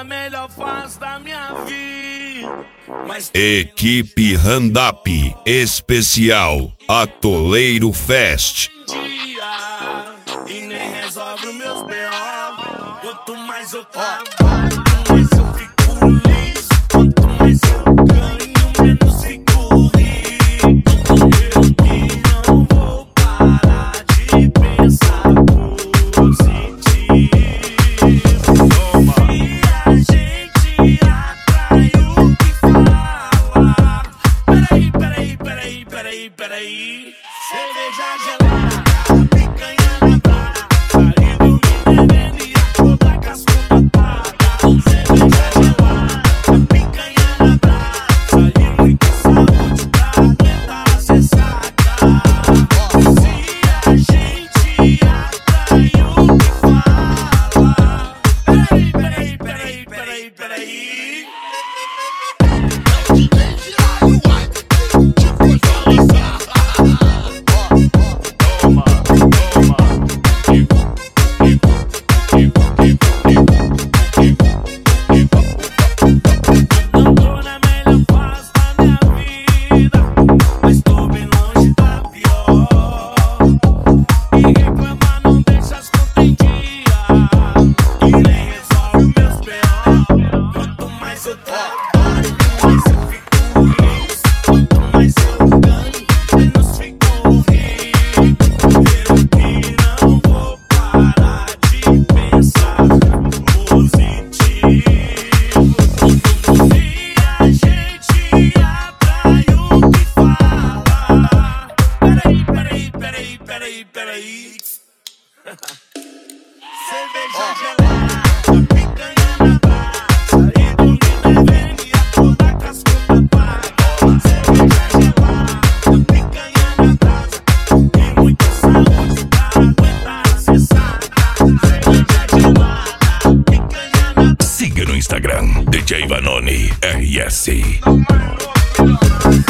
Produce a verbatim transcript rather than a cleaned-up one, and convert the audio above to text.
na melhor fase da minha vida. Mas Equipe Randap Especial Atoleiro Fest. E nem resolve os meus B O. Quanto mais eu trabalho, mais eu fico liso. Quanto mais eu ganho, menos fico rico. Eu que não vou parar de pensar positivo. E a gente atrai o que fala. Peraí, peraí, peraí, peraí, peraí. Cerveja gelada. Cerveja gelada, picanha na brasa, e dormir bem e a toda cascuda paga. Cerveja gelada, picanha na brasa, e muita saúde pra aguentar a cessada. Cerveja gelada, picanha na brasa. Siga no Instagram, D J Vanoni R S. Não